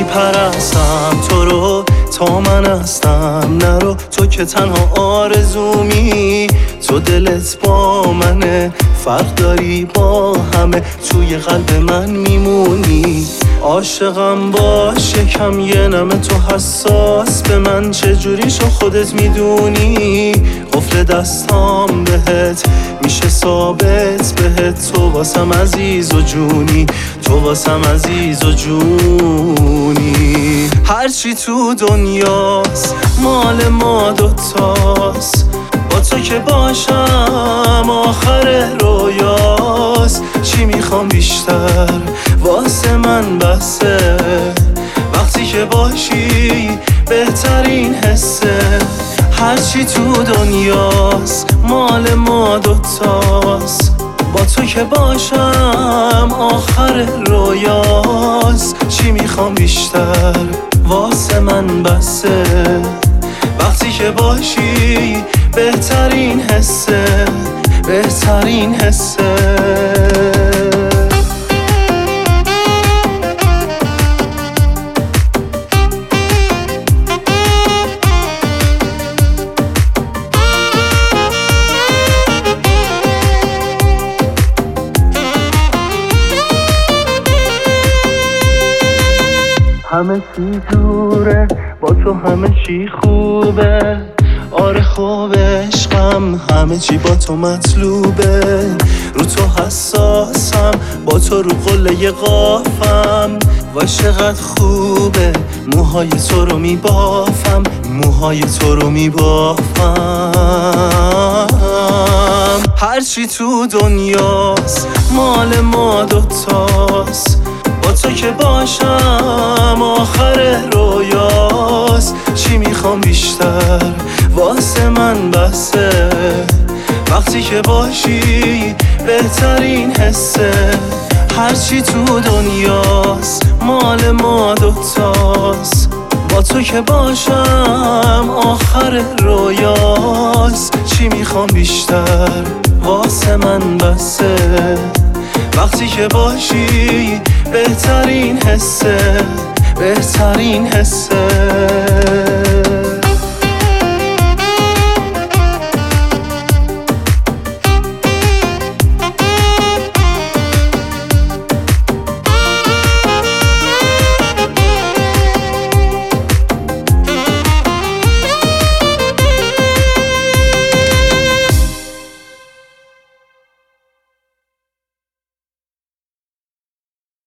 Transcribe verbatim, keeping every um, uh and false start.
میپرستم تو رو تا من هستم نرو، تو که تنها آرزومی، تو دلت با منه، فرق داری با همه، توی قلب من میمونی. عاشقم باش یکم یه نمه، تو حساس به من چجوریشو خودت میدونی. قفل دستام بهت میشه ثابت بهت، تو واسم عزیز و جونی، تو واسم عزیز و جونی. هرچی تو دنیاست مال ما دوتاست، با تو که باشم آخر رویاست. چی میخوام بیشتر واسه من بسه، وقتی که باشی بهترین حسه. هرچی تو دنیاست مال ما دوتاست، با تو که باشم آخر رویاست. چی میخوام بیشتر واسه من بسه، وقتی که باشی بهترین حسه، بهترین حسه. همه چی جوره با تو، همه چی خوبه، آره خوب عشقم، همه چی با تو مطلوبه. رو تو حساسم، با تو رو قله قافم، وای چقدر خوبه. موهای تو رو میبافم، موهای تو رو میبافم. هرچی تو دنیاست مال ما دوتاست، با تو که باشم آخر رویاست. چی میخوام بیشتر واسه من بسه، وقتی که باشی بهترین حسه. هرچی تو دنیاست مال ما دوتاست، با تو که باشم آخر رویاست. چی میخوام بیشتر واسه من بسه، وقتی که باشی بهترین حسه، بهترین حسه.